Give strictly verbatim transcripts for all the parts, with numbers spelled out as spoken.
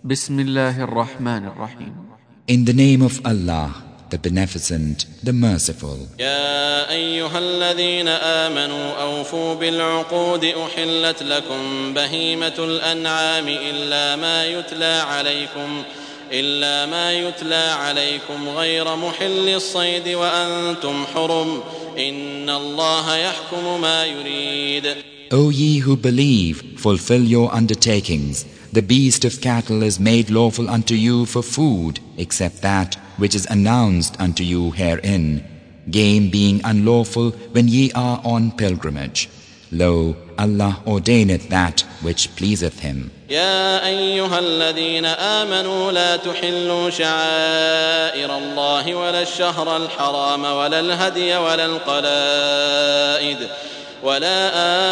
Bismillahir Rahmanir Rahim. In the name of Allah, the Beneficent, the Merciful. يا أيها الذين آمنوا أوفوا بالعقود أحلت لكم بهيمة الأنعام إلا ما يتلى عليكم إلا ما يتلى عليكم غير محل الصيد وأنتم حرم إن الله يحكم ما يريد. O ye who believe, fulfill your undertakings. The beast of cattle is made lawful unto you for food, except that which is announced unto you herein, game being unlawful when ye are on pilgrimage. Lo, Allah ordaineth that which pleaseth Him. يا أيها الذين آمنوا لا تحلوا شعائر الله ولا الشهر الحرام ولا الهدي ولا القلائد ولا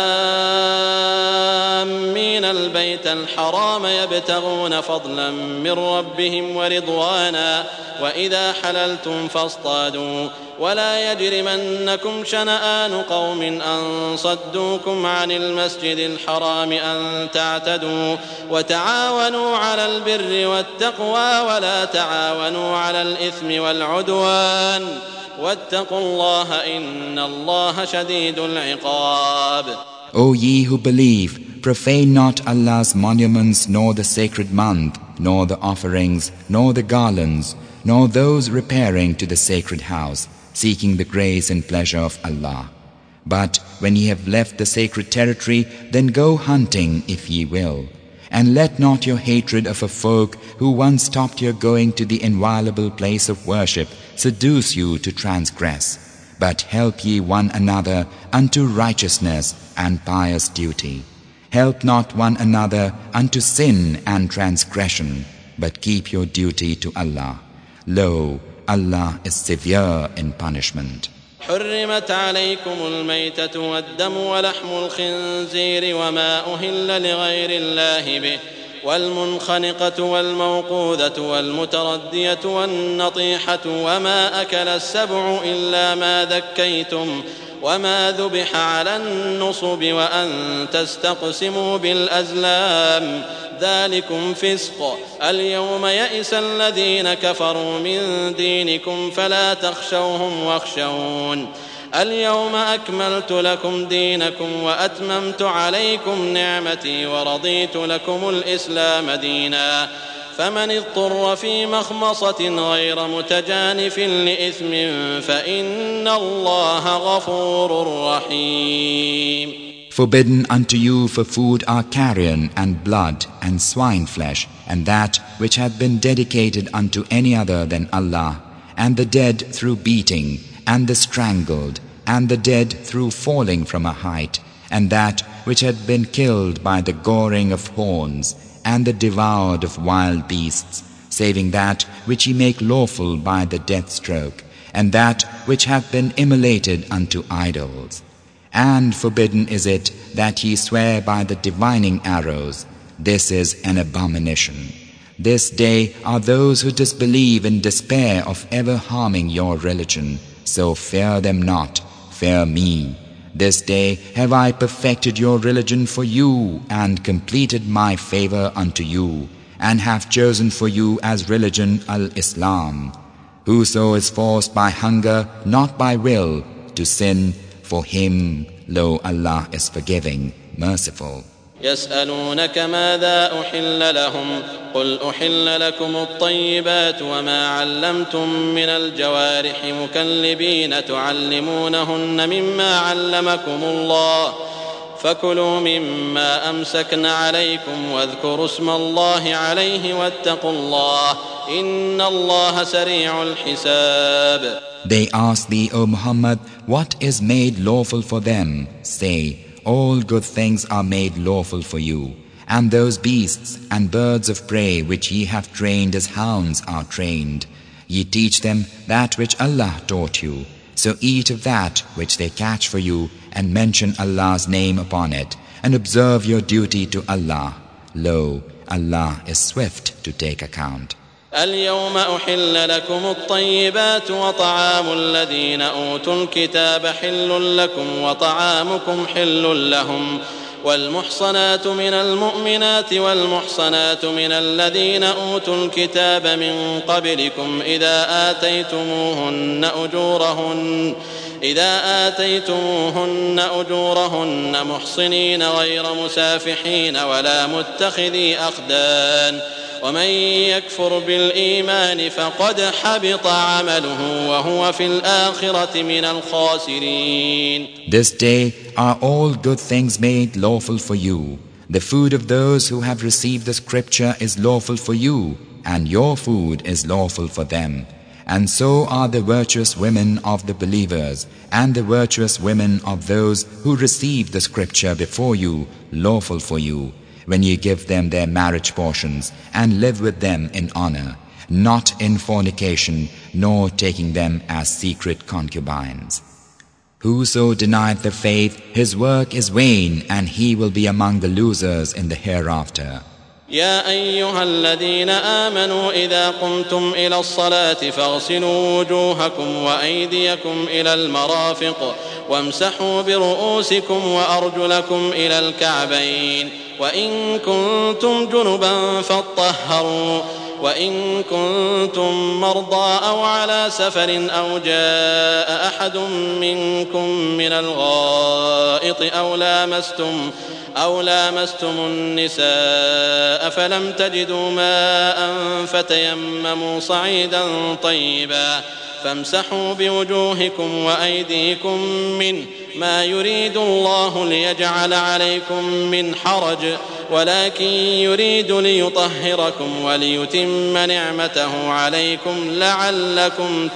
آمين البيت الحرام يبتغون فضلا من ربهم ورضوانا وإذا حللتم فاصطادوا ولا يجرمنكم شنآن قوم أن صدوكم عن المسجد الحرام أن تعتدوا وتعاونوا على البر والتقوى ولا تعاونوا على الإثم والعدوان واتقوا الله إن الله شديد العقاب. O ye who believe, profane not Allah's monuments, nor the sacred month, nor the offerings, nor the garlands, nor those repairing to the sacred house, seeking the grace and pleasure of Allah. But when ye have left the sacred territory, then go hunting if ye will. And let not your hatred of a folk who once stopped your going to the inviolable place of worship seduce you to transgress, but help ye one another unto righteousness and pious duty. Help not one another unto sin and transgression, but keep your duty to Allah. Lo, Allah is severe in punishment. حرمت عليكم الميتة والدم ولحم الخنزير وما أهل لغير الله به والمنخنقة والموقوذة والمتردية والنطيحة وما أكل السبع إلا ما ذكيتم وما ذبح على النصب وأن تستقسموا بالأزلام ذلكم فسق. اليوم يئس الذين كفروا من دينكم فلا تخشوهم واخشون اليوم أكملت لكم دينكم وأتممت عليكم نعمتي ورضيت لكم الإسلام دينا فمن اضطر في مخمصة غير متجانف لإثم فإن الله غفور رحيم. Forbidden unto you for food are carrion and blood and swine flesh, and that which hath been dedicated unto any other than Allah, and the dead through beating, and the strangled, and the dead through falling from a height, and that which had been killed by the goring of horns, and the devoured of wild beasts, saving that which ye make lawful by the death stroke, and that which hath been immolated unto idols. And forbidden is it that ye swear by the divining arrows. This is an abomination. This day are those who disbelieve in despair of ever harming your religion. So fear them not, fear me. This day have I perfected your religion for you and completed my favor unto you, and have chosen for you as religion al-Islam. Whoso is forced by hunger, not by will, to sin, for him, lo, Allah is forgiving, merciful. يسألونك ماذا أحل لهم قل أحل لكم الطيبات وما علمتم من الجوارح مكلبين تعلمونهن مما علمكم الله فكلوا مما أمسكن عليكم واذكروا اسم الله عليه واتقوا الله إن الله سريع الحساب. They ask thee, O Muhammad, what is made lawful for them? Say, all good things are made lawful for you, and those beasts and birds of prey which ye have trained as hounds are trained. Ye teach them that which Allah taught you. So eat of that which they catch for you, and mention Allah's name upon it, and observe your duty to Allah. Lo, Allah is swift to take account. اليوم أحل لكم الطيبات وطعام الذين أوتوا الكتاب حل لكم وطعامكم حل لهم والمحصنات من المؤمنات والمحصنات من الذين أوتوا الكتاب من قبلكم إذا آتيتموهن أجورهن إذا آتيتموهن أجورهن محصنين غير مسافحين ولا متخذي أخدان ومن يكفر بالإيمان فقد حبط عمله وهو في الآخرة من الخاسرين. This day are all good things made lawful for you. The food of those who have received the scripture is lawful for you, and your food is lawful for them. And so are the virtuous women of the believers and the virtuous women of those who received the scripture before you lawful for you, when you give them their marriage portions and live with them in honor, not in fornication, nor taking them as secret concubines. Whoso denied the faith, his work is vain, and he will be among the losers in the hereafter. يا أيها الذين آمنوا إذا قمتم إلى الصلاة فاغسلوا وجوهكم وأيديكم إلى المرافق وامسحوا برؤوسكم وأرجلكم إلى الكعبين وإن كنتم جنبا فاطهروا وإن كنتم مرضى أو على سفر أو جاء أحد منكم من الغائط أو لامستم أو لامستم النساء فلم تجدوا ماء فتيمموا صعيدا طيبا فامسحوا بوجوهكم وأيديكم منه ما يريد الله ليجعل عليكم من حرج ولكن يريد ليطهركم وليتم نعمته عليكم لعلكم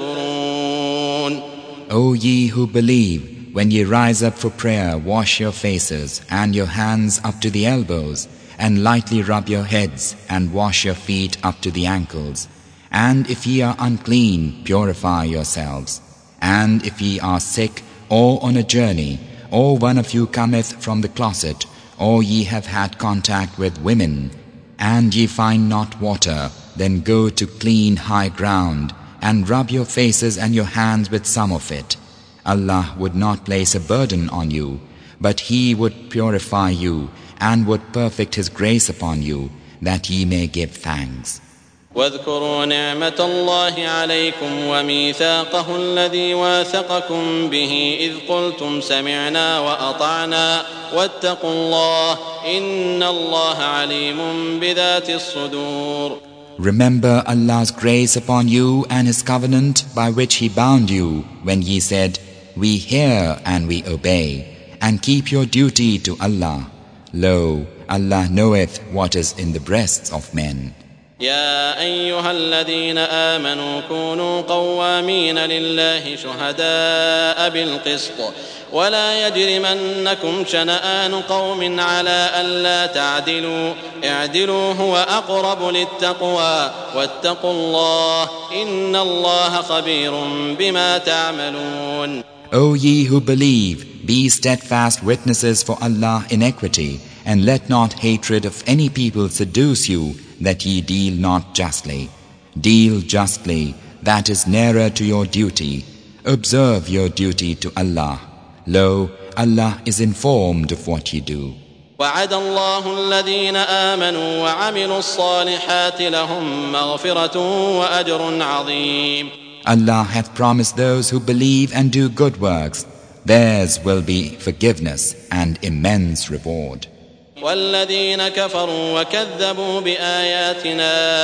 تشكرون. O ye who believe, when ye rise up for prayer, wash your faces and your hands up to the elbows, and lightly rub your heads, and wash your feet up to the ankles. And if ye are unclean, purify yourselves. And if ye are sick, or on a journey, or one of you cometh from the closet, or ye have had contact with women, and ye find not water, then go to clean high ground, and rub your faces and your hands with some of it. Allah would not place a burden on you, but He would purify you and would perfect His grace upon you, that ye may give thanks. واذكروا نعمة الله عليكم وميثاقه الذي واثقكم به إذ قلتم سمعنا وأطعنا واتقوا الله إن الله عليم بذات الصدور. Remember Allah's grace upon you and His covenant by which He bound you when ye said, We hear and we obey, and keep your duty to Allah. Lo, Allah knoweth what is in the breasts of men. يا أيها الذين آمنوا كونوا قوامين لله شهداء بالقسط ولا يجرمنكم شنآن قوم على ألا تعدلوا اعدلوا هو أقرب للتقوى واتقوا الله إن الله خبير بما تعملون. O ye who believe, be steadfast witnesses for Allah in equity, and let not hatred of any people seduce you, that ye deal not justly. Deal justly, that is nearer to your duty. Observe your duty to Allah. Lo, Allah is informed of what ye do. وعد الله الذين آمنوا وعملوا الصالحات لهم مغفرة وأجر عظيم. Allah hath promised those who believe and do good works, theirs will be forgiveness and immense reward. والذين كفروا وكذبوا بآياتنا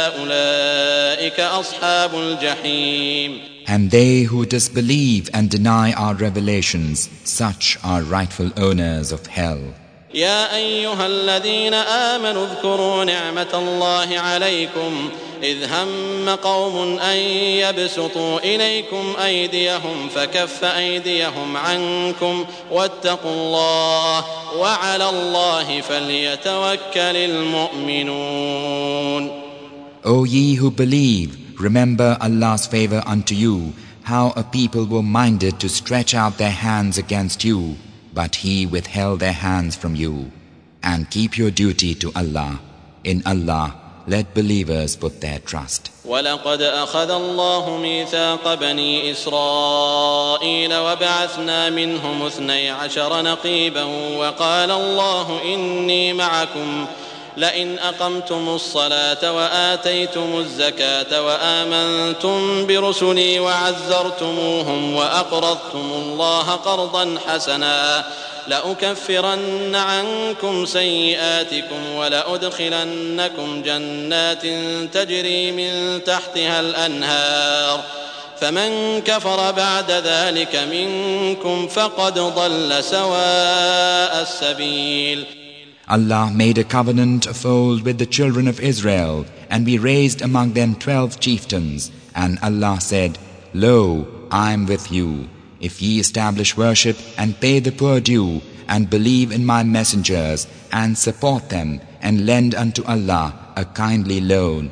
أولئك أصحاب الجحيم. And they who disbelieve and deny our revelations, such are rightful owners of hell. يا أيها الذين آمنوا اذكروا نعمة الله عليكم إذ هم قوم أن يبسطوا إليكم أيديهم فكف أيديهم عنكم واتقوا الله وعلى الله فليتوكل المؤمنون. O ye who believe, remember Allah's favor unto you, how a people were minded to stretch out their hands against you, but He withheld their hands from you. And keep your duty to Allah. In Allah, let believers put their trust. وَلَقَدْ أَخَذَ اللَّهُ مِيثَاقَ بَنِي إِسْرَائِيلَ وَبَعَثْنَا مِنْهُمُ اثْنَيْ عَشَرَ نَقِيبًا وَقَالَ اللَّهُ إِنِّي مَعَكُمْ لئن أقمتم الصلاة وآتيتم الزكاة وآمنتم برسلي وعزرتموهم وأقرضتم الله قرضا حسنا لأكفرن عنكم سيئاتكم ولأدخلنكم جنات تجري من تحتها الأنهار فمن كفر بعد ذلك منكم فقد ضل سواء السبيل. Allah made a covenant of old with the children of Israel, and we raised among them twelve chieftains. And Allah said, Lo, I am with you, if ye establish worship and pay the poor due, and believe in my messengers, and support them, and lend unto Allah a kindly loan.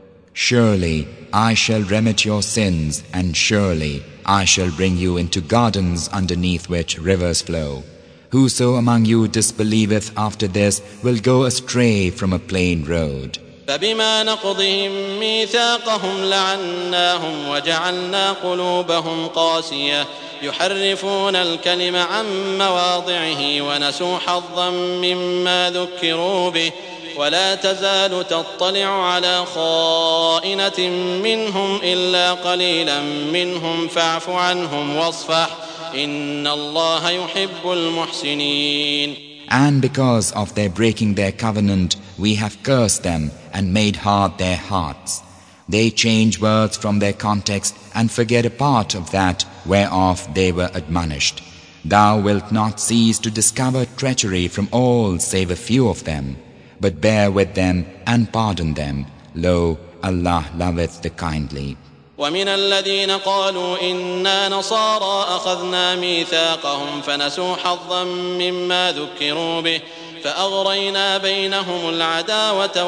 Surely I shall remit your sins, and surely I shall bring you into gardens underneath which rivers flow. Whoso among you disbelieveth after this will go astray from a plain road. فبما نقضهم ميثاقهم لعناهم وجعلنا قلوبهم قاسية يحرفون الكلم عن مواضعه ونسوا حظا مما ذكروا به ولا تزال تطلع على خائنة منهم إلا قليلا منهم فاعف عنهم واصفح إن الله يحب المحسنين. And because of their breaking their covenant, we have cursed them and made hard their hearts. They change words from their context and forget a part of that whereof they were admonished. Thou wilt not cease to discover treachery from all save a few of them, but bear with them and pardon them. Lo, Allah loveth the kindly. ومن الذين قالوا إنا نصارى أخذنا ميثاقهم فنسوا حظا مما ذكروا به فأغرينا بينهم العداوة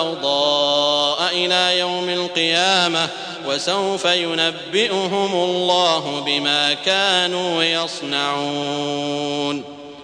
والبغضاء إلى يوم القيامة وسوف ينبئهم الله بما كانوا يصنعون.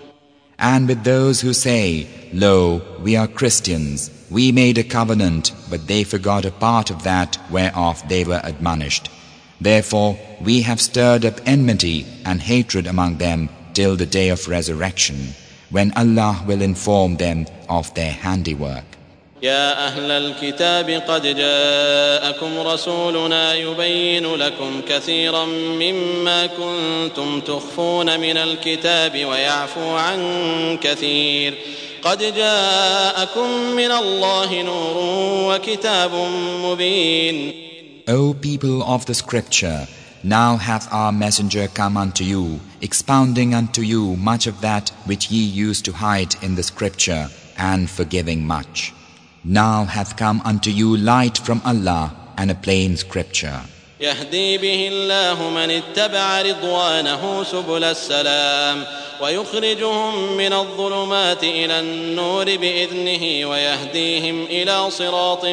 And with those who say, Lo, we are Christians, we made a covenant, but they forgot a part of that whereof they were admonished. Therefore we have stirred up enmity and hatred among them till the day of resurrection, when Allah will inform them of their handiwork. يا أهل الكتاب قد جاءكم رسولنا يبين لكم كثيرا مما كنتم تخفون من الكتاب ويعفو عن كثير قد جاءكم من الله نور وكتاب مبين. O people of the scripture, now hath our messenger come unto you, expounding unto you much of that which ye used to hide in the scripture, and forgiving much. Now hath come unto you light from Allah and a plain scripture. يهدي به الله من اتبع رضوانه سبل السلام ويخرجهم من الظلمات إلى النور بإذنه ويهديهم إلى صراط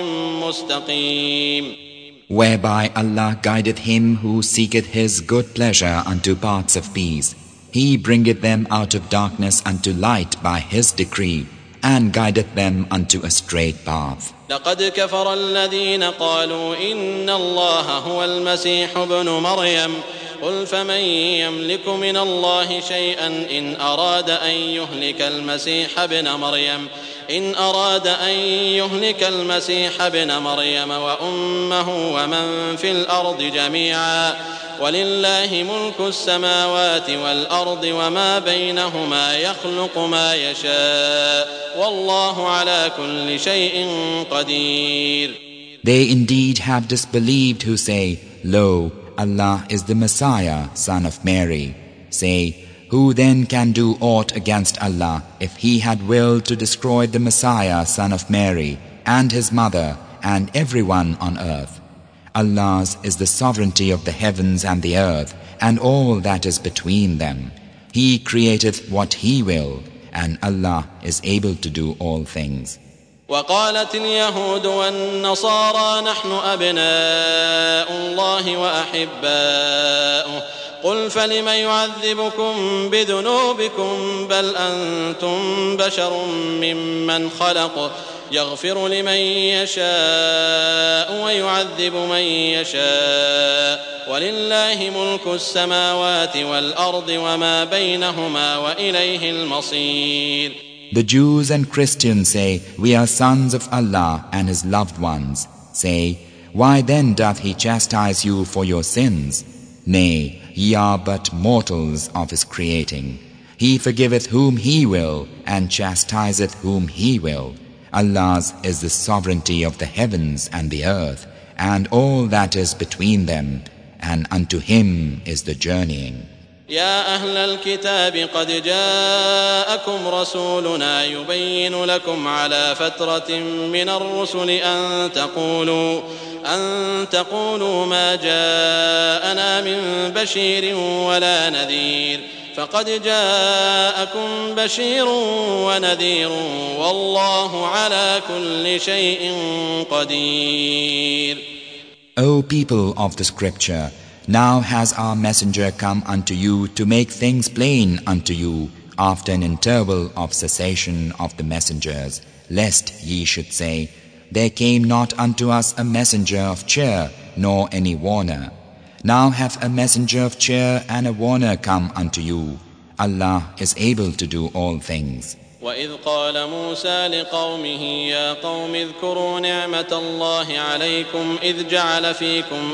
مستقيم. Whereby Allah guideth him who seeketh his good pleasure unto paths of peace. He bringeth them out of darkness unto light by his decree, and guideth them unto a straight path. لقد كفر الذين قالوا إن الله هو المسيح ابن مريم قل فمن يملك من الله شيئا إن أراد أن يهلك المسيح ابن مريم إن أراد أن يهلك المسيح ابن مريم وأمه ومن في الأرض جميعا ولله ملك السماوات والأرض وما بينهما يخلق ما يشاء والله على كل شيء قدير. They indeed have disbelieved who say, Lo, Allah is the Messiah, son of Mary. Say, who then can do aught against Allah if he had willed to destroy the Messiah, son of Mary, and his mother, and everyone on earth? Allah's is the sovereignty of the heavens and the earth, and all that is between them. He createth what He will, and Allah is able to do all things. وقالت اليهود والنصارى نحن أبناء الله وأحباؤه قل فلم يعذبكم بذنوبكم بل أنتم بشر ممن خلق يغفر لمن يشاء ويعذب من يشاء ولله ملك السماوات والأرض وما بينهما وإليه المصير. The Jews and Christians say, "We are sons of Allah and His loved ones." Say, "Why then doth He chastise you for your sins? Nay, ye are but mortals of His creating. He forgiveth whom He will and chastiseth whom He will. Allah's is the sovereignty of the heavens and the earth and all that is between them, and unto Him is the journeying." يا أهل الكتاب قد جاءكم رسولنا يبين لكم على فترة من الرسل أن تقولوا أن تقولوا ما جاءنا من بشير ولا نذير فقد جاءكم بشير ونذير والله على كل شيء قدير. O people of the scripture, now has our messenger come unto you to make things plain unto you after an interval of cessation of the messengers, lest ye should say, "There came not unto us a messenger of cheer, nor any warner." Now hath a messenger of cheer and a warner come unto you. Allah is able to do all things. وإذ قال موسى لقومه يا قوم اذكروا نعمة الله عليكم إذ جعل فيكم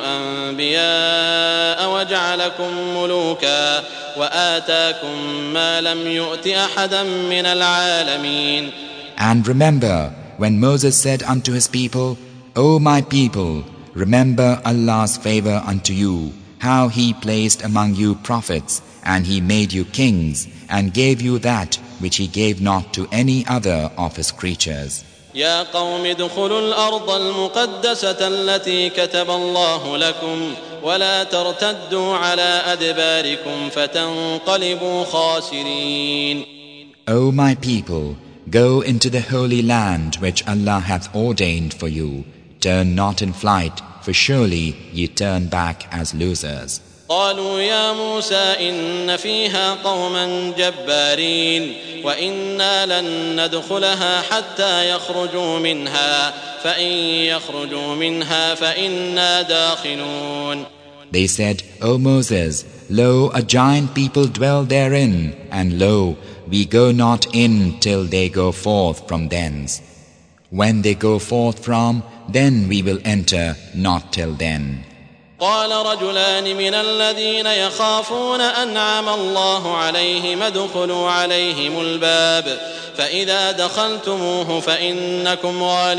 أنبياء وجعلكم ملوكا وآتاكم ما لم يؤت أحدا من العالمين. And remember when Moses said unto his people, "O my people, remember Allah's favor unto you, how He placed among you prophets, and He made you kings, and gave you that which He gave not to any other of His creatures." يا قوم ادخلوا الأرض المقدسة التي كتب الله لكم ولا ترتدوا على أدباركم فتنقلبوا خاسرين. O my people, go into the holy land which Allah hath ordained for you. Turn not in flight, for surely ye turn back as losers. قالوا يا موسى إن فيها قوما جبارين وإنا لن ندخلها حتى يخرجوا منها فإن يخرجوا منها فإنا داخلون. They said, "O Moses, lo, a giant people dwell therein, and lo, we go not in till they go forth from thence. When they go forth from, then we will enter, not till then." قال رجلان من الذين يخافون أنعم الله عليهم ادخلوا عليهم الباب فإذا دخلتموه فإنكم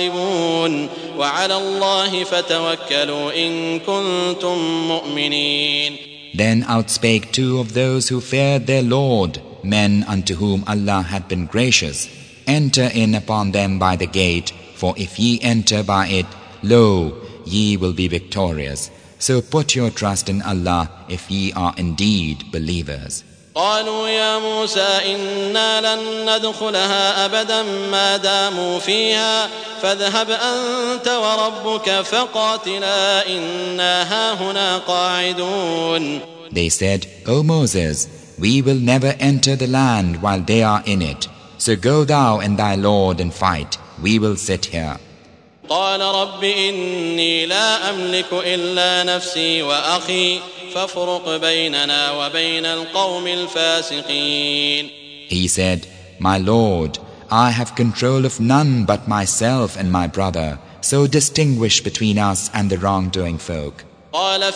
غالبون وعلى الله فتوكلوا إن كنتم مؤمنين. Then outspake two of those who feared their Lord, men unto whom Allah had been gracious, "Enter in upon them by the gate, for if ye enter by it, lo, ye will be victorious. So put your trust in Allah if ye are indeed believers." قالوا يا موسى إنا لن ندخلها أبدا ما داموا فيها فاذهب أنت وربك فقاتلا إنا هاهنا قاعدون. They said, "O Moses, we will never enter the land while they are in it. So go thou and thy Lord and fight. We will sit here." قال رب إني لا أملك إلا نفسي وأخي فافرق بيننا وبين القوم الفاسقين. He said, "My Lord, I have control of none but myself and my brother, so distinguish between us and the wrongdoing folk." قال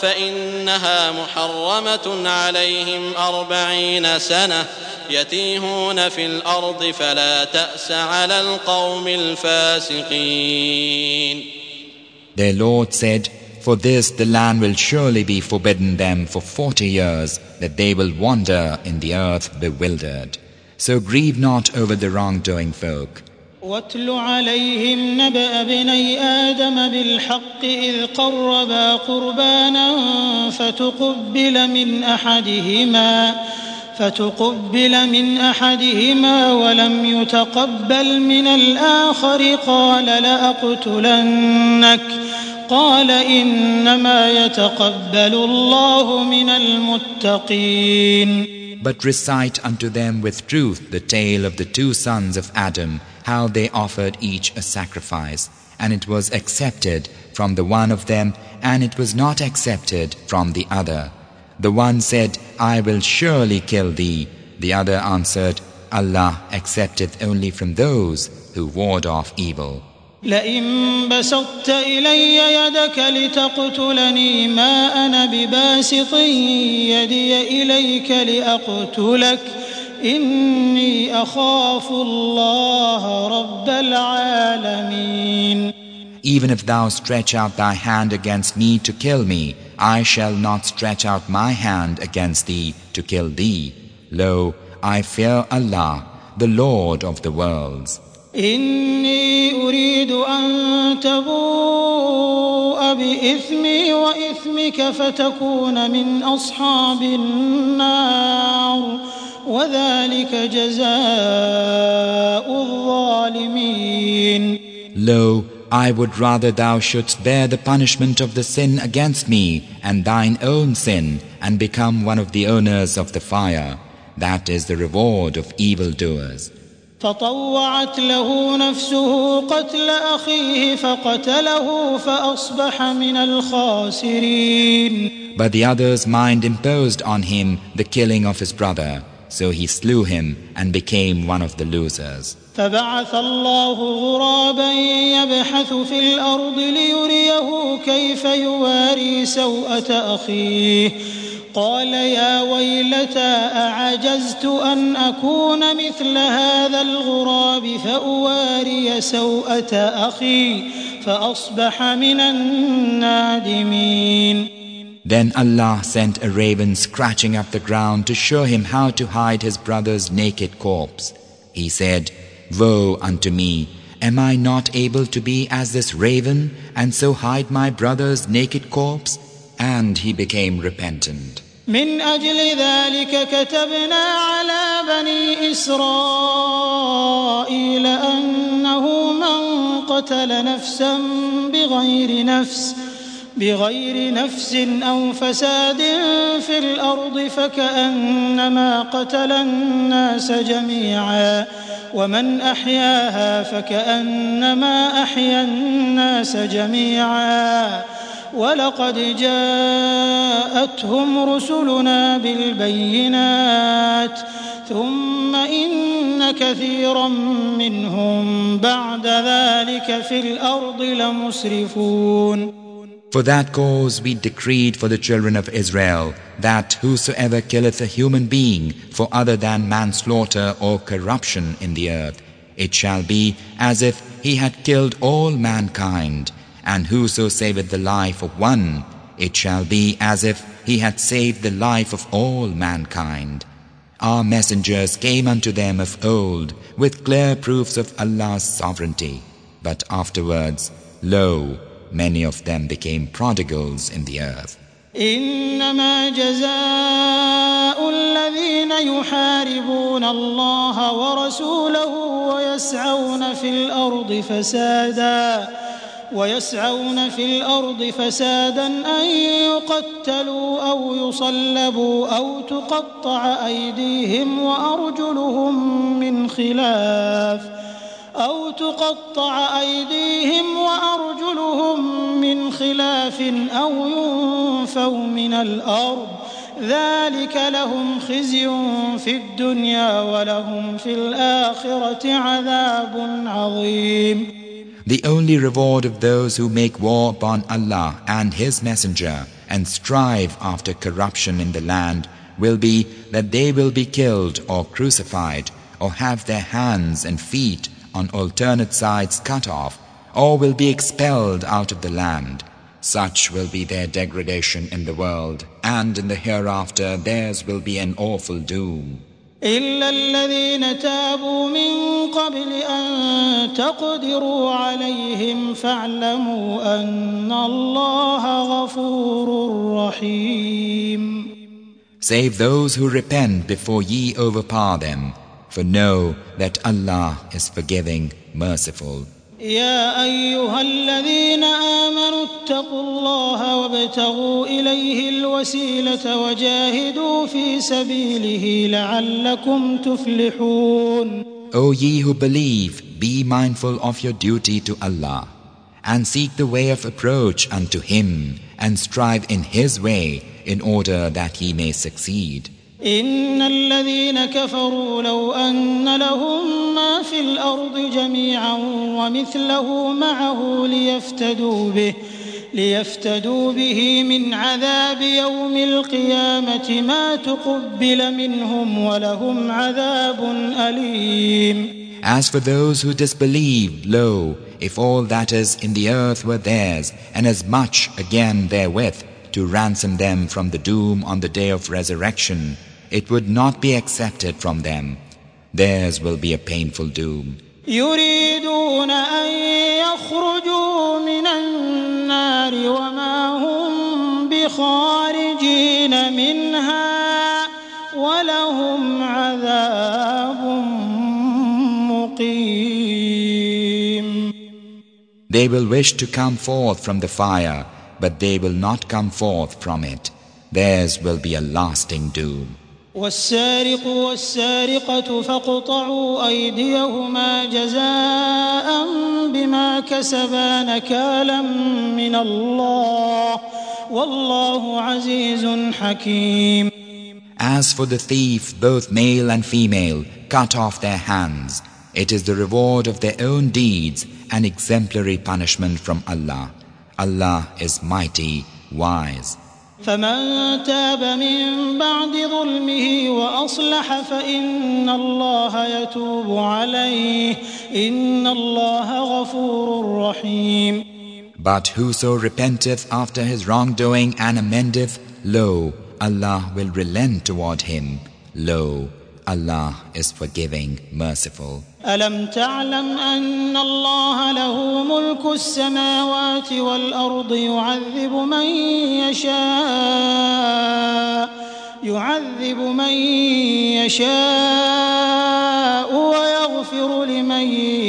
فإنها محرمة عليهم أربعين سنة يتيهون في الأرض فلا تأس على القوم الفاسقين. Their Lord said, "For this the land will surely be forbidden them for forty years, that they will wander in the earth bewildered. So grieve not over the wrongdoing folk." واتل عليهم نبأ ابني آدم بالحق إذ قربا قربانا فتقبل من أحدهما فتقبل من أحدهما ولم يتقبل من الآخر قال لأقتلنك قال إنما يتقبل الله من المتقين. But recite unto them with truth the tale of the two sons of Adam how they offered each a sacrifice, and it was accepted from the one of them, and it was not accepted from the other. The one said, I will surely kill thee. The other answered, Allah accepteth only from those who ward off evil. لئن بسطت إلي يدك لتقتلني ما أنا بباسط يدي إليك لأقتلك إني أخاف الله رب العالمين. Even if thou stretch out thy hand against me to kill me, I shall not stretch out my hand against thee to kill thee. Lo, I fear Allah, the Lord of the worlds. إني أريد أن تبوء بإثمي وإثمك فتكون من أصحاب النار وذلك جزاء الظالمين. Lo, I would rather thou shouldst bear the punishment of the sin against me and thine own sin and become one of the owners of the fire. That is the reward of evildoers. فطوعت له نفسه قتل أخيه فقتله فأصبح من الخاسرين. But the other's mind imposed on him the killing of his brother, so he slew him and became one of the losers. فبعث الله غرابا يبحث في الأرض ليريه كيف يواري سوءة أخيه قال يا ويلتى أعجزت أن أكون مثل هذا الغراب فأواري سوءة أخي فأصبح من النادمين. Then Allah sent a raven scratching up the ground to show him how to hide his brother's naked corpse. He said, Woe unto me! Am I not able to be as this raven and so hide my brother's naked corpse? And he became repentant. من أجل ذلك كتبنا على بني إسرائيل أنه من قتل نفسا بغير نفس بغير نفس أو فساد في الأرض فكأنما قتل الناس جميعا ومن أحياها فكأنما أحيا الناس جميعا ولقد جاءتهم رسلنا بالبينات ثم إن كثيرا منهم بعد ذلك في الأرض لمسرفون. For that cause we decreed for the children of Israel that whosoever killeth a human being for other than manslaughter or corruption in the earth, it shall be as if he had killed all mankind. And whoso saveth the life of one, it shall be as if he had saved the life of all mankind. Our messengers came unto them of old with clear proofs of Allah's sovereignty. But afterwards, lo, many of them became prodigals in the earth. إنما جزاء الذين يحاربون الله ورسوله ويسعون في الأرض فسادا ويسعون في الأرض فسادا أن يقتلوا أو يصلبوا أو تقطع أيديهم وأرجلهم من خلاف أو تقطع أيديهم وأرجلهم من خلاف أو ينفوا من الأرض ذلك لهم خزي في الدنيا ولهم في الآخرة عذاب عظيم. The only reward of those who make war upon Allah and His Messenger and strive after corruption in the land will be that they will be killed or crucified or have their hands and feet on alternate sides cut off or will be expelled out of the land. Such will be their degradation in the world, and in the hereafter theirs will be an awful doom. إلا الذين تابوا من قبل أن تقدروا عليهم فاعلموا أن الله غفور رحيم. Save those who repent before ye overpower them, for know that Allah is forgiving, merciful. يا أيها الذين آمنوا اتقوا الله وابتغوا إليه الوسيلة وجاهدوا في سبيله لعلكم تفلحون. O ye who believe, be mindful of your duty to Allah, and seek the way of approach unto Him, and strive in His way in order that He may succeed. إن الذين كفروا لو أن لهم ما في الأرض جميعا ومثله معه ليفتدوا به ليفتدوا به من عذاب يوم القيامة ما تقبل منهم ولهم عذاب أليم. As for those who disbelieved, lo, if all that is in the earth were theirs, and as much again therewith, to ransom them from the doom on the day of resurrection, it would not be accepted from them. Theirs will be a painful doom. يريدون أن يخرجوا من النار وما هم بخارجين منها ولهم عذاب مقيم. They will wish to come forth from the fire, but they will not come forth from it. Theirs will be a lasting doom. والسارق والسارقة فاقطعوا أيديهما جزاء بما كسبا نكالا من الله والله عزيز حكيم. As for the thief, both male and female, cut off their hands. It is the reward of their own deeds, an exemplary punishment from Allah. Allah is mighty, wise. فمن تاب من بعد ظلمه وأصلح فإن الله يتوب عليه إن الله غفور رحيم. But whoso repenteth after his wrongdoing and amendeth, lo, Allah will relent toward him. Lo, Allah is forgiving, merciful. ألم تعلم أن الله له ملك السماوات والأرض يعذب من يشاء يعذب من يشاء ويغفر لمن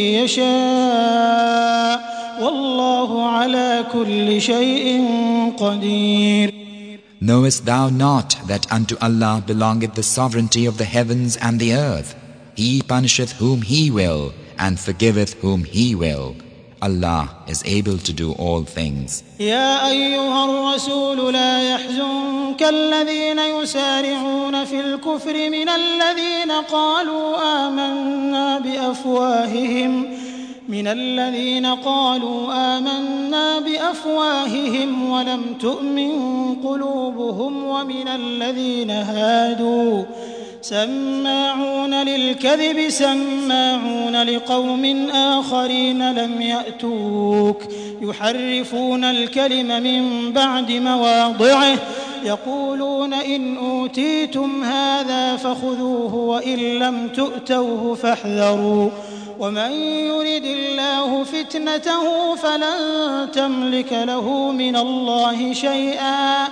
يشاء والله على كل شيء قدير. Knowest thou not that unto Allah belongeth the sovereignty of the heavens and the earth? He punisheth whom He will, and forgiveth whom He will. Allah is able to do all things. يا أيها الرسول لا يحزنك الذين يسارعون في الكفر من الذين قالوا آمنا بأفواههم من الذين قالوا آمنا بأفواههم ولم تؤمن قلوبهم ومن الذين هادوا سماعون للكذب سماعون لقوم آخرين لم يأتوك يحرفون الكلم من بعد مواضعه يقولون إن أوتيتم هذا فخذوه وإن لم تؤتوه فاحذروا ومن يرد الله فتنته فلن تملك له من الله شيئا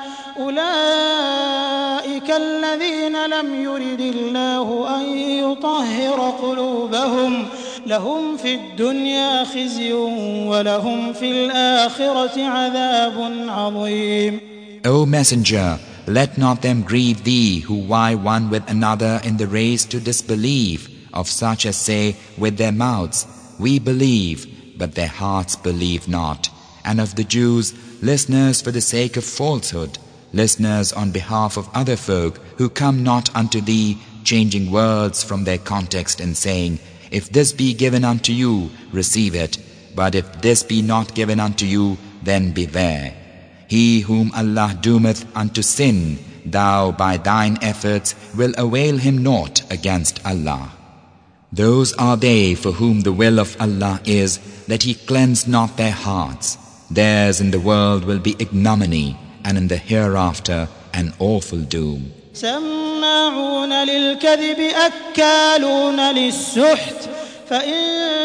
أولئك الذين لم يرد الله أن يطهر قلوبهم لهم في الدنيا خزي ولهم في الآخرة عذاب عظيم. O Messenger, let not them grieve thee who vie one with another in the race to disbelieve, of such as say with their mouths, we believe, but their hearts believe not. And of the Jews, listeners for the sake of falsehood, listeners on behalf of other folk who come not unto thee, changing words from their context and saying, if this be given unto you, receive it, but if this be not given unto you, then beware. He whom Allah doometh unto sin, thou by thine efforts will avail him naught against Allah. Those are they for whom the will of Allah is that He cleanse not their hearts. Theirs in the world will be ignominy, and in the hereafter an awful doom. سماعون للكذب أكالون للسحت فإن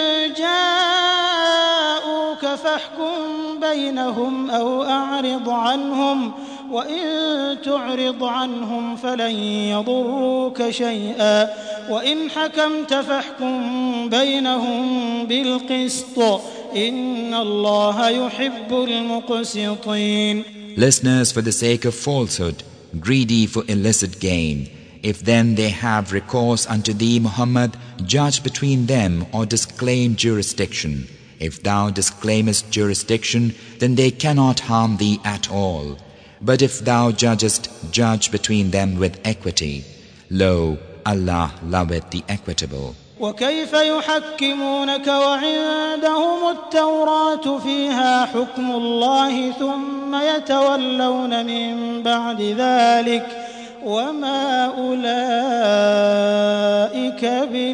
جاءوك فاحكم بينهم أو أعرض عنهم وإن تعرض عنهم فلن يضروك شيئا وإن حكمت فاحكم بينهم بالقسط إن الله يحب المقسطين. Listeners for the sake of falsehood, greedy for illicit gain, if then they have recourse unto thee, Muhammad, judge between them or disclaim jurisdiction. If thou disclaimest jurisdiction, then they cannot harm thee at all. But if thou judgest, judge between them with equity. Lo, Allah loveth the equitable. وكيف يحكمونك وعندهم التوراة فيها حكم الله ثم يتولون من بعد ذلك وما أولئك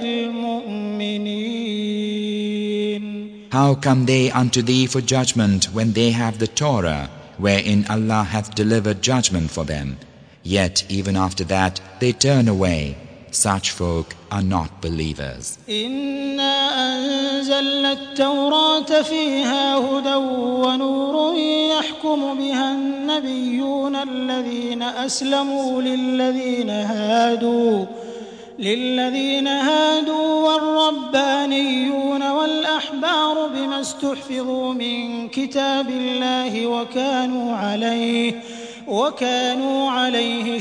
بالمؤمنين. How come they unto thee for judgment when they have the Torah, wherein Allah hath delivered judgment for them? Yet even after that they turn away. Such folk are not believers. إنا أنزلنا التوراة فيها هدى ونور يحكم بها النبيون الذين أسلموا للذين هادوا للذين هادوا والربانيون والأحبار بما استحفظوا من كتاب الله وكانوا عليه وكانوا عليه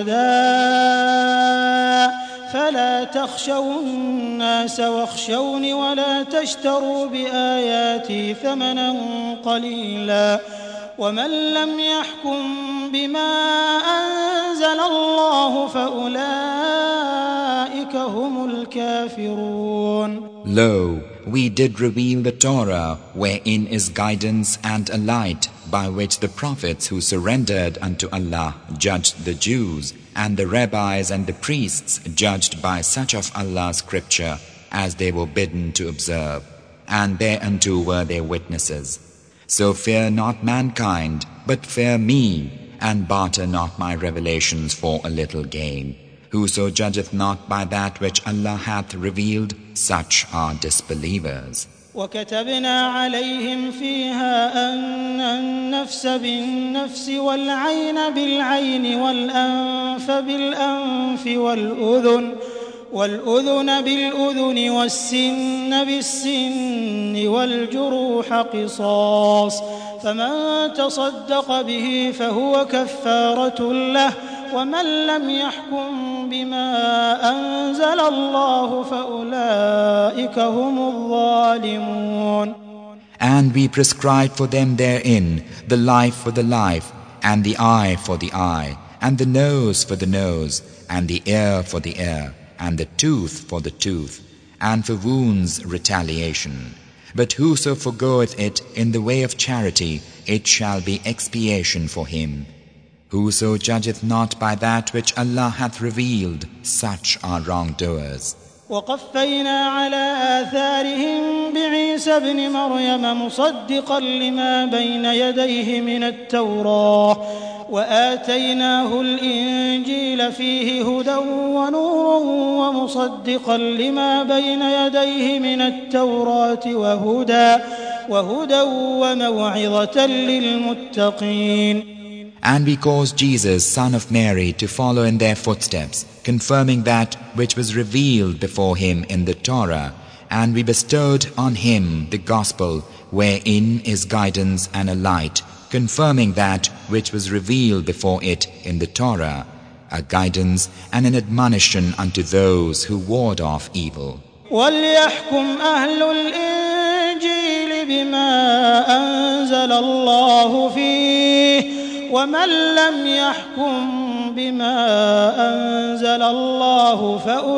شهداء فلا تخشوا الناس واخشوني ولا تشتروا بآياتي ثمنا قليلا ومن لم يحكم بما أنزل الله فأولئك هم الكافرون. Lo, we did reveal the Torah, wherein is guidance and a light, by which the prophets who surrendered unto Allah judged the Jews, and the rabbis and the priests judged by such of Allah's scripture as they were bidden to observe, and thereunto were their witnesses. So fear not mankind, but fear me, and barter not my revelations for a little gain. Whoso judgeth not by that which Allah hath revealed, such are disbelievers. وكتبنا عليهم فيها أن النفس بالنفس والعين بالعين والأنف بالأنف والأذن والأذن بالأذن والسن بالسن والجروح قصاص فمن تصدق به فهو كفارة له ومن لم يحكم بما أنزل الله فأولئك هم الظالمون. And we prescribed for them therein the life for the life, and the eye for the eye, and the nose for the nose, and the ear for the ear, and the tooth for the tooth, and for wounds retaliation. But whoso forgoeth it in the way of charity, it shall be expiation for him. Whoso judgeth not by that which Allah hath revealed, such are wrongdoers. وقفينا على آثارهم بعيسى ابن مريم مصدقا لما بين يديه من التوراة وآتيناه الإنجيل فيه هدى ونور ومصدقا لما بين يديه من التوراة وهدى وهدى وموعظة للمتقين. And we caused Jesus, son of Mary, to follow in their footsteps, confirming that which was revealed before him in the Torah, and we bestowed on him the gospel, wherein is guidance and a light, confirming that which was revealed before it in the Torah, a guidance and an admonition unto those who ward off evil. وَلْيَحْكُمْ أَهْلُ الْإِنجِيلِ بِمَا أَنزَلَ اللَّهُ فِيهِ ومن لم يحكم بما أنزل الله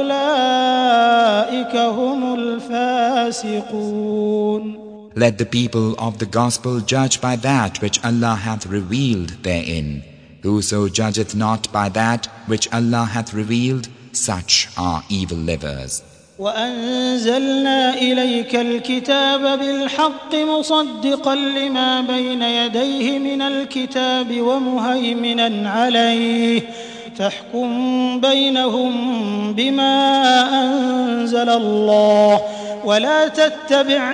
فأولئك هم الفاسقون. Let the people of the gospel judge by that which Allah hath revealed therein. Whoso judgeth not by that which Allah hath revealed, such are evil livers. وأنزلنا إليك الكتاب بالحق مصدقا لما بين يديه من الكتاب ومهيمنا عليه فاحكم بينهم بما أنزل الله ولا تتبع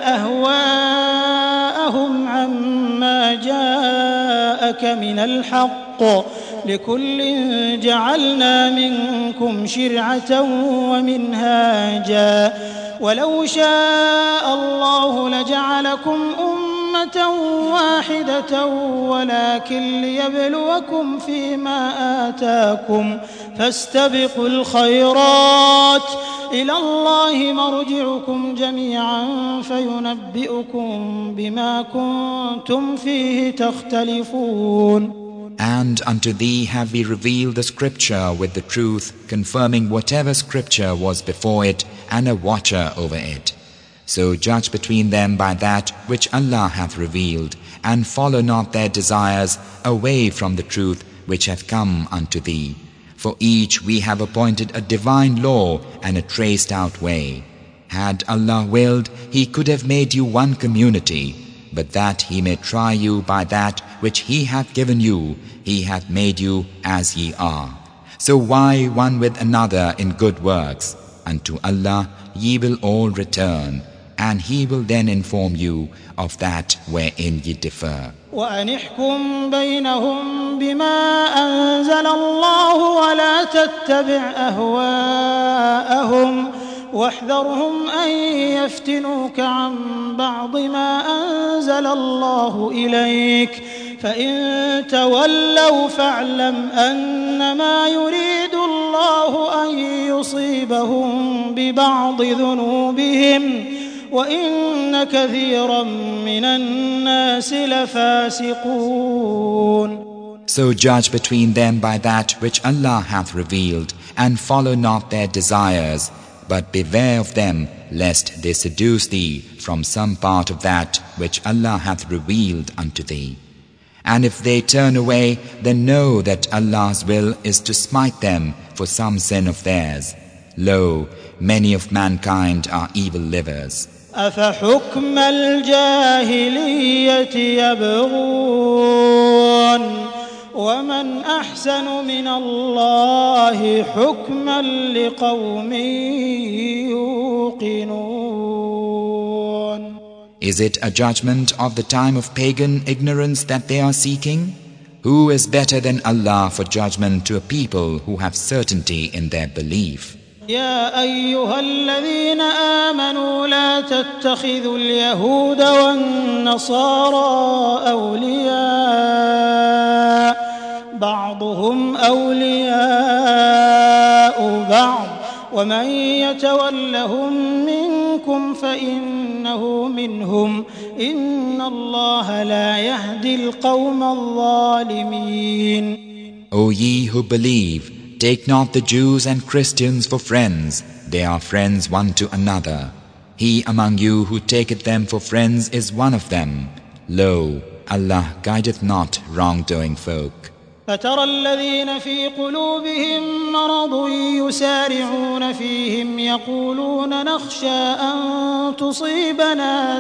أهواءهم عما جاءك من الحق لكل جعلنا منكم شرعة ومنهاجا ولو شاء الله لجعلكم أمة أمة واحدة ولكن ليبلوكم فيما آتاكم فاستبقوا الخيرات إلى الله مرجعكم جميعا فينبئكم بما كنتم فيه تختلفون. And unto thee have we revealed the scripture with the truth, confirming whatever scripture was before it and a watcher over it. So judge between them by that which Allah hath revealed, and follow not their desires away from the truth which hath come unto thee. For each we have appointed a divine law and a traced out way. Had Allah willed, He could have made you one community, but that He may try you by that which He hath given you, He hath made you as ye are. So why one with another in good works? Unto Allah ye will all return, and He will then inform you of that wherein ye differ. وأن احكم بينهم بما أنزل الله ولا تتبع أهواءهم واحذرهم أن يفتنوك عن بعض ما أنزل الله إليك فإن تولوا فاعلم أنما يريد الله أن يصيبهم ببعض ذنوبهم وإن كثيرا من الناس لفاسقون. So judge between them by that which Allah hath revealed, and follow not their desires, but beware of them, lest they seduce thee from some part of that which Allah hath revealed unto thee. And if they turn away, then know that Allah's will is to smite them for some sin of theirs. Lo, many of mankind are evil livers. أفحكم الجاهلية يبغون ومن أحسن من الله حكما لقوم يوقنون. Is it a judgment of the time of pagan ignorance that they are seeking? Who is better than Allah for judgment to a people who have certainty in their belief? يا أيها الذين آمنوا لا تتخذوا اليهود والنصارى أولياء بعضهم أولياء بعض ومن يتولهم منكم فإنه منهم إن الله لا يهدي القوم الظالمين. O ye who believe, take not the Jews and Christians for friends. They are friends one to another. He among you who taketh them for friends is one of them. Lo, Allah guideth not wrongdoing folk. فترى الذين في قلوبهم مرض يسارعون فيهم يقولون نخشى أن تصيبنا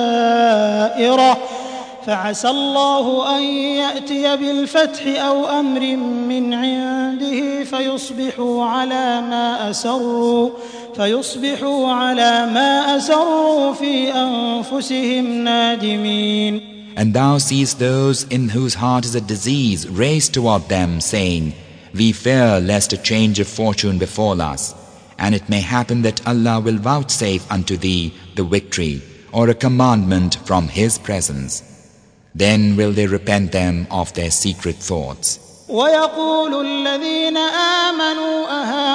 دائرة فعسى الله أن يأتي بالفتح أو أمر من عنده فيصبحوا على ما أسروا فيصبحوا على ما أسروا في أنفسهم نادمين. And thou seest those in whose heart is a disease race toward them, saying, We fear lest a change of fortune befall us, and it may happen that Allah will vouchsafe unto thee the victory, or a commandment from His presence. Then will they repent them of their secret thoughts. ويقول الذين آمنوا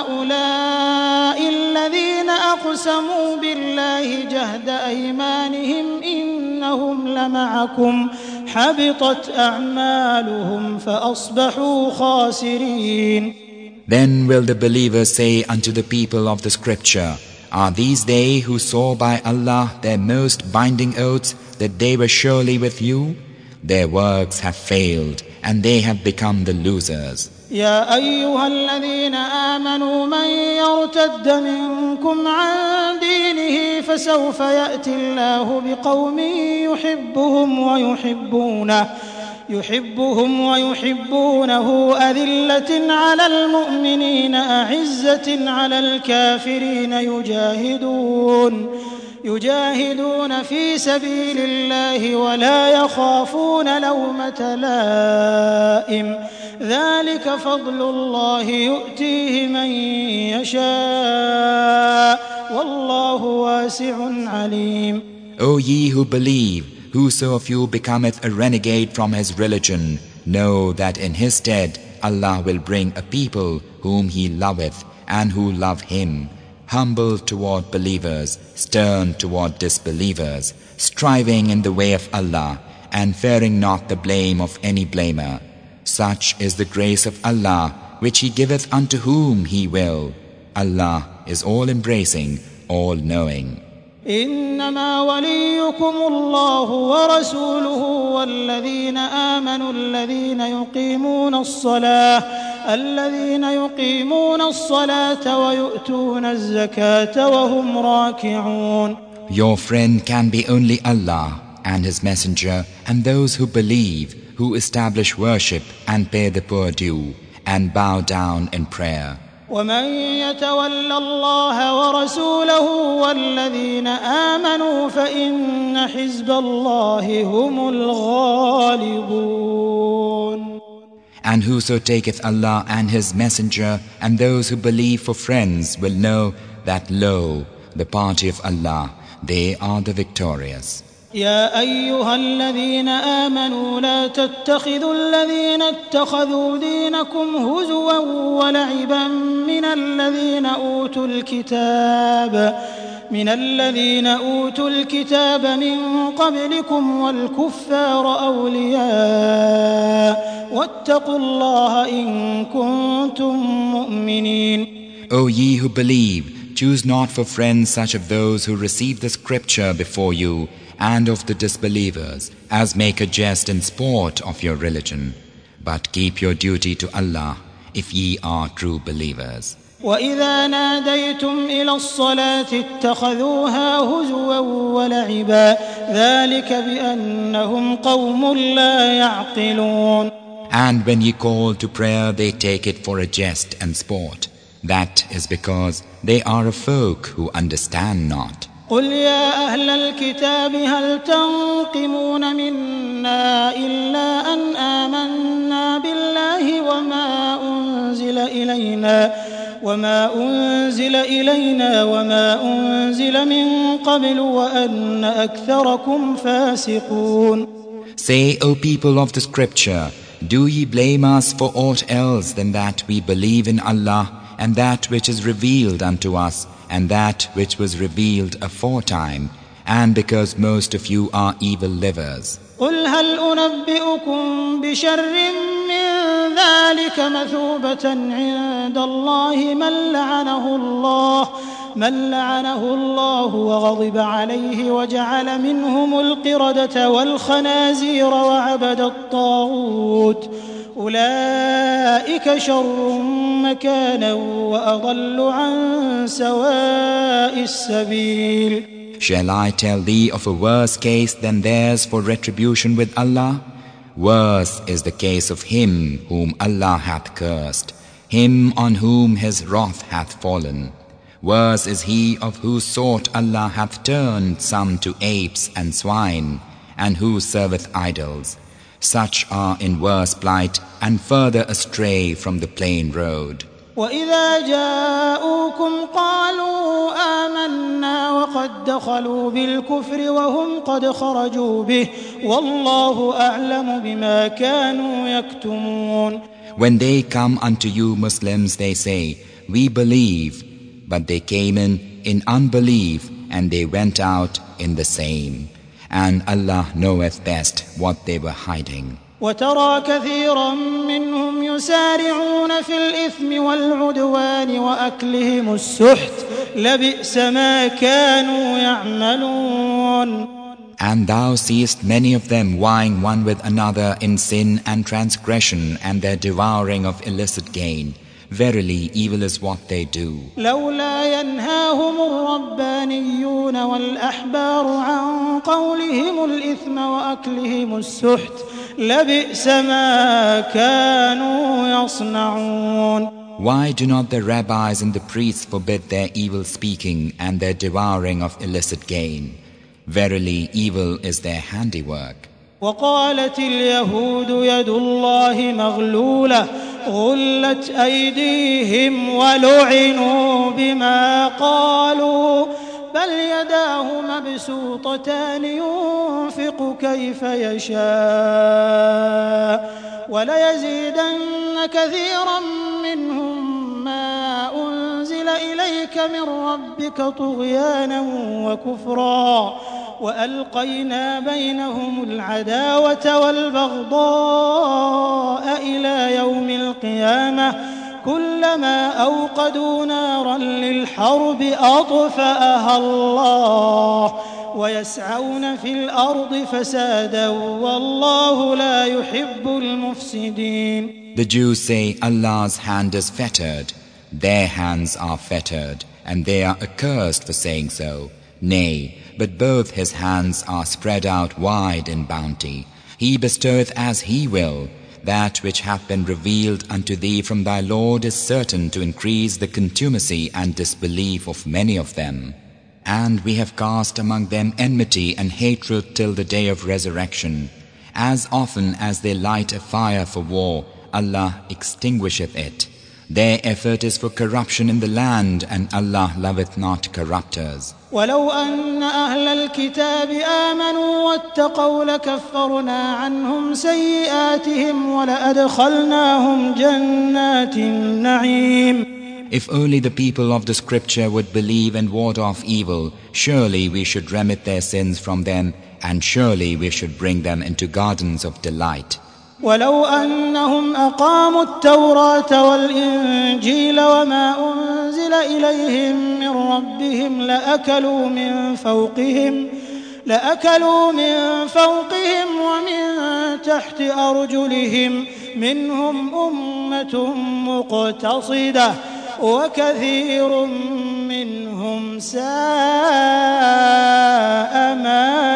أهؤلاء الذين أقسموا بالله جهد أيمانهم إنهم لمعكم حبطت أعمالهم فأصبحوا خاسرين. Then will the believers say unto the people of the scripture, Are these they who swore by Allah their most binding oaths that they were surely with you? Their works have failed, and they have become the losers. يا أيها الذين آمنوا من يرتد منكم عن دينه فسوف يأتي الله بقوم يحبهم ويحبونه يحبهم ويحبونه أذلة على المؤمنين أعزة على الكافرين يجاهدون يجاهدون في سبيل الله ولا يخافون لومة لائم ذلك فضل الله يؤتيه من يشاء والله واسع عليم. O ye who believe, whoso of you becometh a renegade from his religion, know that in his stead Allah will bring a people whom he loveth and who love him, humble toward believers, stern toward disbelievers, striving in the way of Allah, and fearing not the blame of any blamer. Such is the grace of Allah, which He giveth unto whom He will. Allah is all-embracing, all-knowing. إنما وليكم الله ورسوله والذين آمنوا الذين يقيمون الصلاة الذين يقيمون الصلاة ويؤتون الزكاة وهم راكعون. Your friend can be only Allah and His Messenger and those who believe, who establish worship and pay the poor due and bow down in prayer. ومن يتول الله ورسوله والذين آمنوا فإن حزب الله هم الغالبون. And whoso taketh Allah and His Messenger and those who believe for friends will know that, lo, the party of Allah, they are the victorious. يا أيها الذين آمنوا لا تتخذوا الذين اتخذوا دينكم هزوا ولعبا من الذين أوتوا الكتاب من الذين أوتوا الكتاب من قبلكم والكفار أولياء واتقوا الله إن كنتم مؤمنين. O ye who believe, choose not for friends such of those who receive the scripture before you and of the disbelievers, as make a jest and sport of your religion. But keep your duty to Allah, if ye are true believers. وَإِذَا نَادَيْتُمْ إِلَى الصَّلَاةِ اتَّخَذُوهَا هُزُوًا وَلَعِبًا ذَلِكَ بِأَنَّهُمْ قَوْمٌ لَا يَعْقِلُونَ. And when ye call to prayer, they take it for a jest and sport. That is because they are a folk who understand not. قل يا أهل الكتاب هل تنقمون منا إلا أن آمنا بالله وما أنزل إلينا وما أنزل إلينا وما أنزل من قبل وأن أكثركم فاسقون. Say, O people of the scripture, do ye blame us for aught else than that we believe in Allah and that which is revealed unto us and that which was revealed aforetime, and because most of you are evil livers. قل هل أنبئكم بشر من ذلك مثوبة عند الله من لعنه الله من لعنه الله وغضب عليه وجعل منهم القردة والخنازير وعبد الطاغوت أولئك شر مكانا وأضل عن سواء السبيل. Shall I tell thee of a worse case than theirs for retribution with Allah? Worse is the case of him whom Allah hath cursed, him on whom His wrath hath fallen. Worse is he of whose sort Allah hath turned some to apes and swine, and who serveth idols. Such are in worse plight and further astray from the plain road. وَإِذَا جَاءُوكُمْ قَالُوا آمَنَّا وَقَدْ دَخَلُوا بِالْكُفْرِ وَهُمْ قَدْ خَرَجُوا بِهِ وَاللَّهُ أَعْلَمُ بِمَا كَانُوا يَكْتُمُونَ. When they come unto you Muslims, they say, we believe, but they came in in unbelief and they went out in the same. And Allah knoweth best what they were hiding. وترى كثيرا منهم يسارعون في الإثم والعدوان وأكلهم السحت لبئس ما كانوا يعملون. And thou seest many of them vying one with another in sin and transgression and their devouring of illicit gain. Verily, evil is what they do. لولا ينهاهم الربانيون والأحبار عن قولهم الإثم وأكلهم السحت لبئس ما كانوا يصنعون. Why do not the rabbis and the priests forbid their evil speaking and their devouring of illicit gain? Verily, evil is their handiwork. وقالت اليهود يد الله مغلولة غلت أيديهم ولعنوا بما قالوا بل يداه مبسوطتان ينفق كيف يشاء وليزيدن كثيرا منهم ما أنزل إليك من ربك طغيانا وكفرا وألقينا بينهم العداوة والبغضاء إلى يوم القيامة كلما أوقدوا نارا للحرب أطفأها الله ويسعون في الأرض فسادا والله لا يحب المفسدين. The Jews say Allah's hand is fettered. Their hands are fettered, and they are accursed for saying so. Nay, but both his hands are spread out wide in bounty. He bestoweth as he will. That which hath been revealed unto thee from thy Lord is certain to increase the contumacy and disbelief of many of them. And we have cast among them enmity and hatred till the day of resurrection. As often as they light a fire for war, Allah extinguisheth it. Their effort is for corruption in the land, and Allah loveth not corrupters. ولو أن أهل الكتاب آمنوا واتقوا لكفرنا عنهم سيئاتهم ولأدخلناهم جنات النعيم. If only the people of the scripture would believe and ward off evil, surely we should remit their sins from them, and surely we should bring them into gardens of delight. ولو أنهم أقاموا التوراة والإنجيل وما أنزل إليهم من ربهم لأكلوا من فوقهم لأكلوا من فوقهم ومن تحت أرجلهم منهم أمة مقتصدة وكثير منهم ساء ما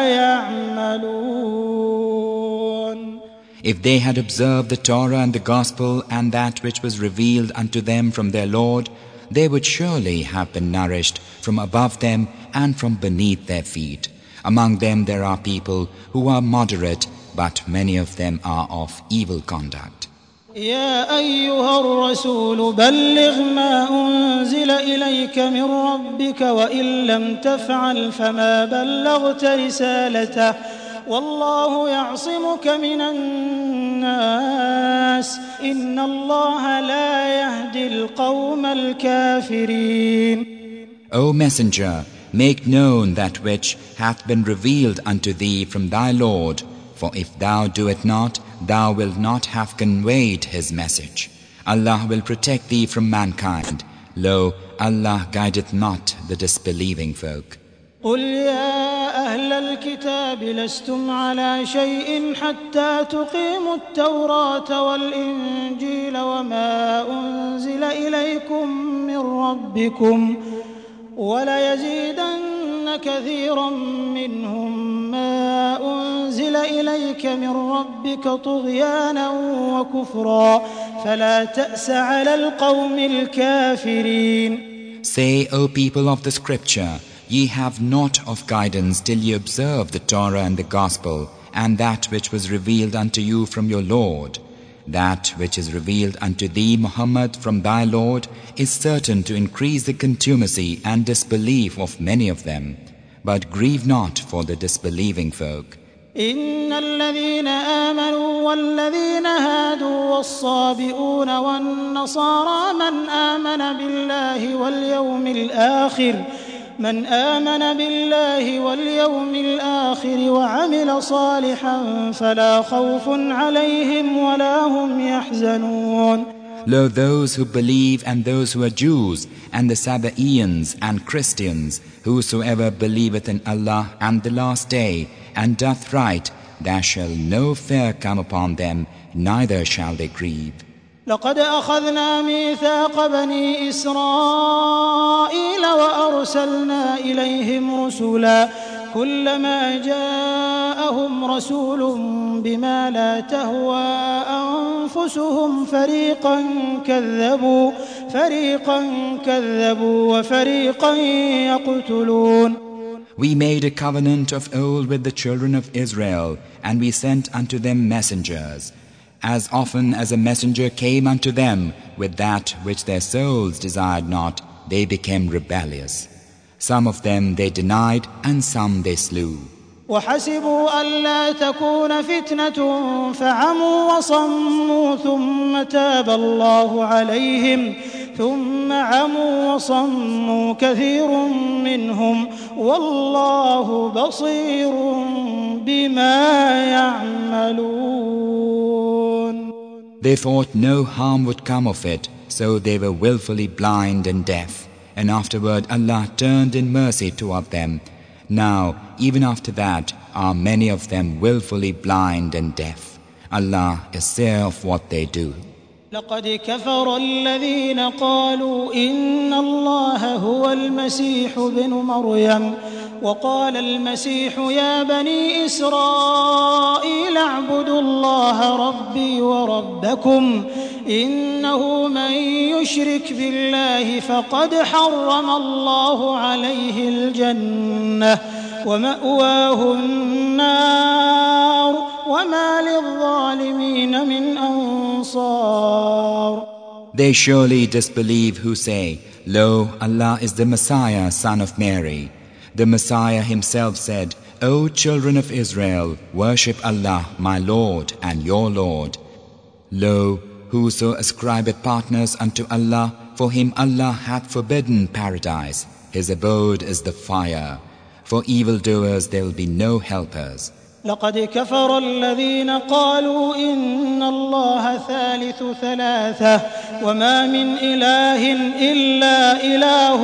يعملون. If they had observed the Torah and the Gospel and that which was revealed unto them from their Lord, they would surely have been nourished from above them and from beneath their feet. Among them there are people who are moderate, but many of them are of evil conduct. يا أيها الرسول بلغ ما أنزل إليك من ربك وإن لم تفعل فما بلغت رسالته والله يعصمك من الناس إن الله لا يهدي القوم الكافرين. O Messenger, make known that which hath been revealed unto thee from thy Lord, for if thou do it not, thou wilt not have conveyed his message. Allah will protect thee from mankind. Lo, Allah guideth not the disbelieving folk. قل يا أهل الكتاب لستم على شيء حتى تقيموا التوراة والإنجيل وما أنزل إليكم من ربكم وليزيدن كثيرا منهم ما أنزل إليك من ربك طغيانا وكفرا فلا تأس على القوم الكافرين. Say, O people of the scripture, ye have naught of guidance till ye observe the Torah and the Gospel and that which was revealed unto you from your Lord. That which is revealed unto thee, Muhammad, from thy Lord is certain to increase the contumacy and disbelief of many of them. But grieve not for the disbelieving folk. إن الذين آمنوا والذين هادوا والصابئون والنصارى من آمن بالله واليوم الآخر من آمن بالله واليوم الآخر وعمل صالحا فلا خوف عليهم ولا هم يحزنون. Lo, those who believe and those who are Jews and the Sabaeans and Christians, whosoever believeth in Allah and the last day and doth right, there shall no fear come upon them, neither shall they grieve. لقد أخذنا ميثاق بني إسرائيل وأرسلنا إليهم رسلا كلما جاءهم رسول بما لا تهوى أنفسهم فريقا كذبوا فريقا كذبوا وفريقا يقتلون. We made a covenant of old with the children of Israel, and we sent unto them messengers. As often as a messenger came unto them with that which their souls desired not, they became rebellious. Some of them they denied, and some they slew. وحسبوا ألا تكون فتنة فعموا وصموا ثم تاب الله عليهم ثم عموا وصموا كثير منهم والله بصير بما يعملون. They thought no harm would come of it, so they were willfully blind and deaf, and afterward Allah turned in mercy toward them. Now, even after that, are many of them willfully blind and deaf. Allah is seer of what they do. لقد كفر الذين قالوا إن الله هو المسيح ابن مريم وقال المسيح يا بني إسرائيل اعبدوا الله ربي وربكم إنه من يشرك بالله فقد حرم الله عليه الجنة ومأواه النار وما للظالمين من أنصار. They surely disbelieve who say, Lo, Allah is the Messiah, son of Mary. The Messiah himself said, O children of Israel, worship Allah, my Lord and your Lord. Lo, whoso ascribeth partners unto Allah, for him Allah hath forbidden paradise. His abode is the fire. For evildoers there will be no helpers. لقد كفر الذين قالوا إن الله ثالث ثلاثة وما من إله إلا إله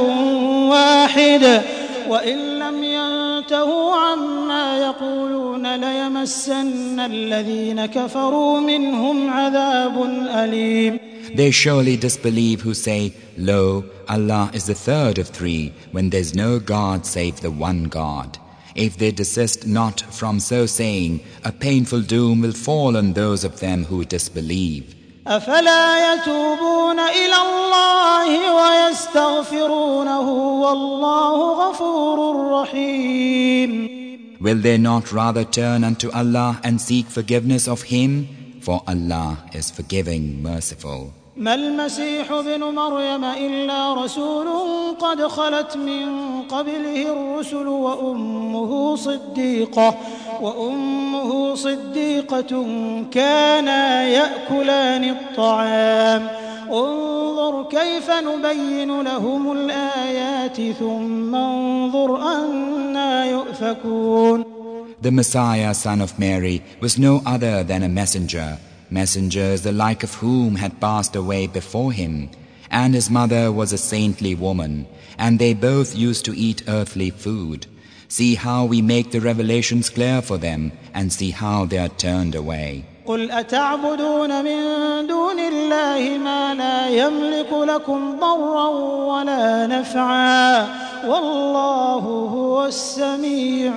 واحد وإن لم ينتهوا عما يقولون ليمسن الذين كفروا منهم عذاب أليم. They surely disbelieve who say, Lo, Allah is the third of three, when there is no God save the one God. If they desist not from so saying, a painful doom will fall on those of them who disbelieve. أفلا يتوبون إلى الله ويستغفرونه والله غفور رحيم. Will they not rather turn unto Allah and seek forgiveness of Him? For Allah is forgiving, merciful. ما المسيح ابن مريم إلا رسول قد خلت من قبله الرسل وأمه صديقة وأمه صديقة كانا يأكلان الطعام انظر كيف نبين لهم الآيات ثم انظر أنى يؤفكون. The Messiah, son of Mary, was no other than a messenger. Messengers the like of whom had passed away before him, and his mother was a saintly woman, and they both used to eat earthly food. See how we make the revelations clear for them, and see how they are turned away. قل أتعبدون من دون الله ما لا يملك لكم ضرا ولا نفعا والله هو السميع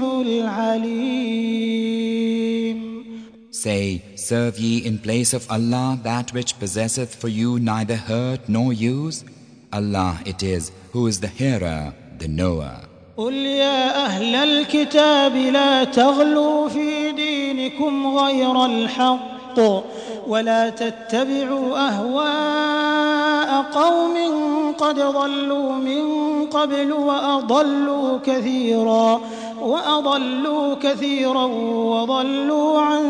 العليم. Say, serve ye in place of Allah that which possesseth for you neither hurt nor use? Allah it is who is the hearer, the knower. قل يا أهل الكتاب لا تغلوا في دينكم غير الحق ولا تتبعوا أهواء قوم قد ضلوا من قبل وأضلوا كثيرا وأضلوا كثيرا وضلوا عن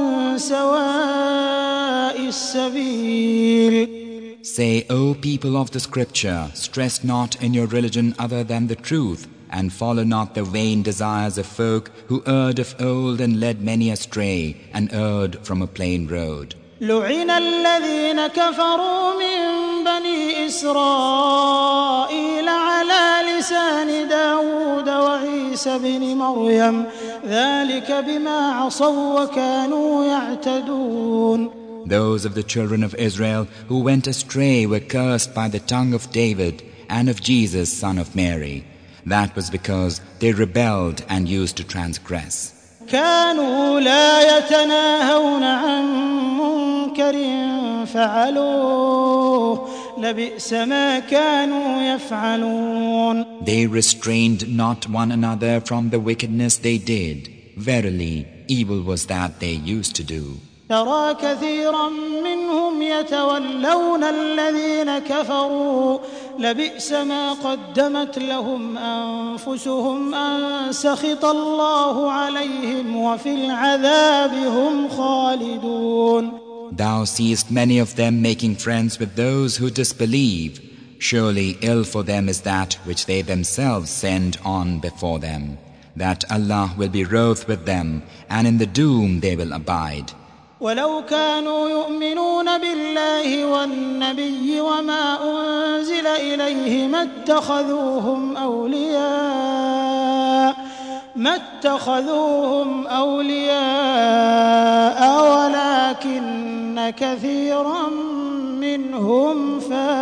سواء السبيل. Say, O people of the scripture, stress not in your religion other than the truth, and follow not the vain desires of folk who erred of old and led many astray and erred from a plain road. لعن الذين كفروا من بني إسرائيل على لسان داود وعيسى بن مريم ذلك بما عصوا وكانوا يعتدون. Those of the children of Israel who went astray were cursed by the tongue of David and of Jesus, son of Mary. That was because they rebelled and used to transgress. كانوا لا يتناهون عن منكر فعلوه لبئس ما كانوا يفعلون. They restrained not one another from the wickedness they did. Verily, evil was that they used to do. ترى كثيرا منهم يتولون الذين كفروا لبئس ما قدمت لهم أنفسهم أن سخط الله عليهم وفي العذاب هم خالدون. Thou seest many of them making friends with those who disbelieve. Surely ill for them is that which they themselves send on before them, that Allah will be wroth with them, and in the doom they will abide. ولو كانوا يؤمنون بالله والنبي وما أنزل إليه ما اتخذوهم أولياء ما اتخذوهم أولياء ولكن كثيرا منهم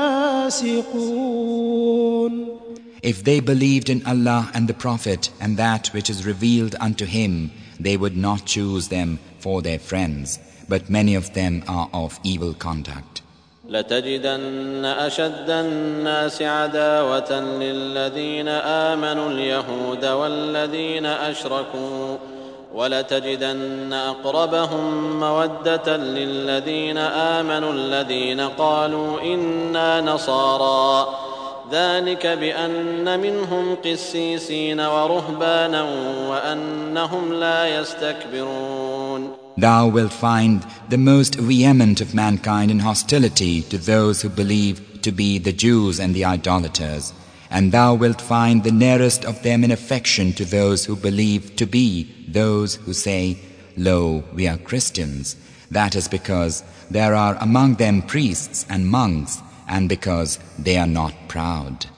فاسقون. If they believed in Allah and the Prophet and that which is revealed unto him, they would not choose them for their friends, but many of them are of evil conduct. لتجدن أشد الناس عداوة للذين آمنوا اليهود والذين أشركوا ولتجدن أقربهم مودة للذين آمنوا الذين قالوا إنا نصارى ذلك بأن منهم قسيسين ورهبانا وأنهم لا يستكبرون. Thou wilt find the most vehement of mankind in hostility to those who believe to be the Jews and the idolaters, and thou wilt find the nearest of them in affection to those who believe to be those who say, Lo, we are Christians. That is because there are among them priests and monks, and because they are not proud.